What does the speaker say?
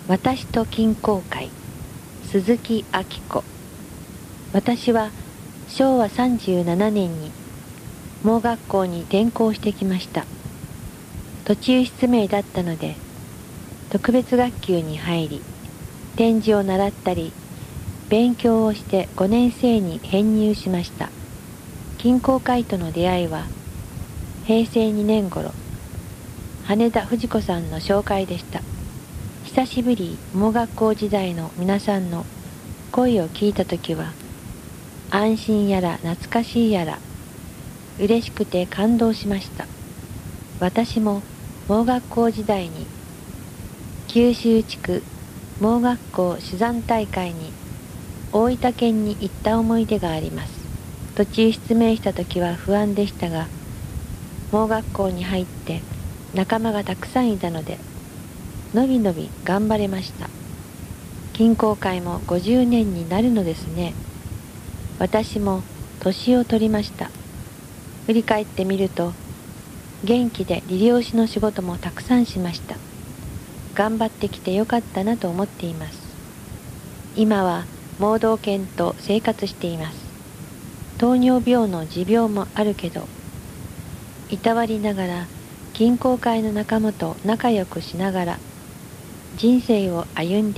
私と金工会、鈴木明子。私は昭和37年に盲学校に転校してきました。途中失明だったので特別学級に入り、点字を習ったり勉強をして5年生に編入しました。金工会との出会いは平成2年頃、羽田藤子さんの紹介でした。久しぶり盲学校時代の皆さんの声を聞いたときは、安心やら懐かしいやら嬉しくて感動しました。私も盲学校時代に九州地区盲学校珠算大会に大分県に行った思い出があります。途中失明した時は不安でしたが、盲学校に入って仲間がたくさんいたのでのびのび頑張れました。金工会も50年になるのですね。私も年を取りました。振り返ってみると、元気で理療師の仕事もたくさんしました。頑張ってきてよかったなと思っています。今は盲導犬と生活しています。糖尿病の持病もあるけど、いたわりながら金工会の仲間と仲良くしながら人生を歩んで